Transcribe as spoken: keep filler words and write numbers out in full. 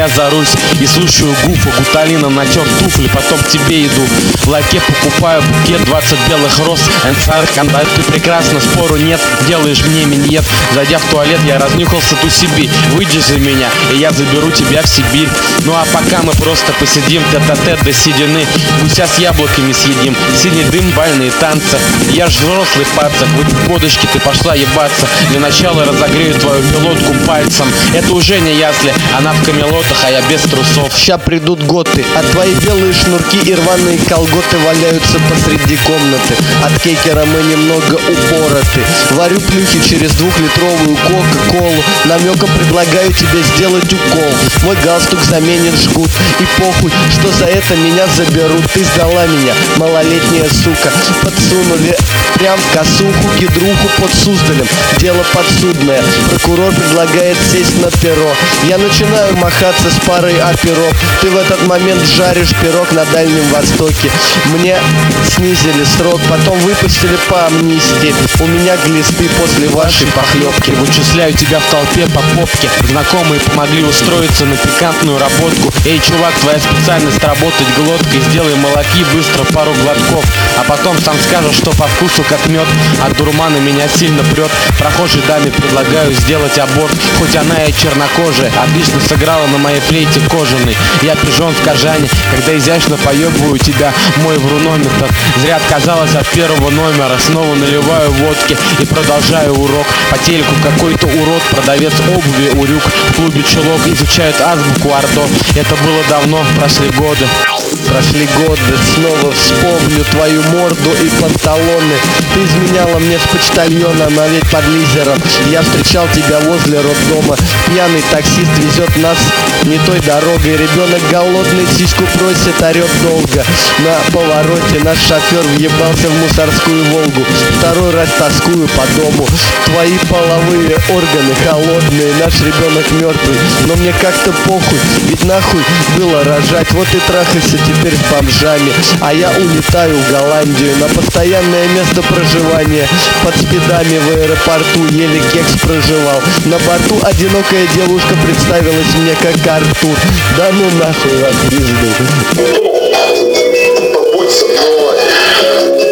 я зарусь и слушаю гуфа, гуталина натер туфли, потом к тебе иду. В лайке покупаю букет, двадцать белых роз, энцар, контакт, ты прекрасно, спору нет, делаешь мне миньет. Зайдя в туалет, я разнюхался ту себе, выйди за меня, и я заберу тебя в Сибирь. Ну а пока мы просто посидим тет-а-тет до седины, гуся с яблоками съедим, синий дым, бальные танцы. Я ж взрослый пацак, выпив водочки, ты пошла ебаться. Для начала разогрею твою пилотку пальцем. Это уже не ясли, она в камелотах, а я без трусов. Ща придут готы, а твои белые шнурки и рваные колготы валяются посреди комнаты. От кейкера мы немного упороты. Варю плюхи через двухлитровую кока-колу. Намеком предлагаю тебе сделать укол. Мой галстук заменит жгут. И похуй, что за это меня заберут. Ты сдала меня, малолетняя сука. Подсунули прям в косуху гидруху под Суздалем. Дело подсудное, прокурор предлагает сесть на перо. Я начинаю махаться с парой оперов. Ты в этот момент жаришь пирог на Дальнем Востоке. Мне снизили срок, потом выпустили по амнистии. У меня глисты после вашей похлебки. Вычисляю тебя в толпе по попке. Знакомые помогли устроиться на пикантную работку. Эй, чувак, твоя специальность работать глоткой. Сделай молоки быстро пару глотков, а потом сам скажешь, что по вкусу как мед. От дурмана меня сильно прет. Прохожей даме предлагаю сделать аборт, хоть она и чернокожая. Отлично сыграла на моей флейте кожаной. Я пижон в кожане, когда изящно поебываю тебя, мой врунометр. Зря отказалась от первого номера. Снова наливаю водки и продолжаю урок. По телеку какой-то урод, продавец обуви урюк. В клубе чулок изучают азбуку Ордо. Это было давно, прошли годы. Прошли годы, снова вспомню твою морду и панталоны. Ты изменяла мне с почтальоном, а ведь под лизером я встречал тебя возле роддома. Пьяный таксист везет нас не той дорогой. Ребенок голодный, сиську просит, орет долго. На повороте наш шофер въебался в мусорскую Волгу. Второй раз тоскую по дому. Твои половые органы холодные, наш ребенок мертвый. Но мне как-то похуй, ведь нахуй было рожать. Вот и трахайся теперь с бомжами, а я улетаю в Голландию на постоянное место проживания. Под спидами в аэропорту еле кекс проживал. На борту одинокая девушка представилась мне как Артур. Да ну нахуй вас пизду. Побудь со мной.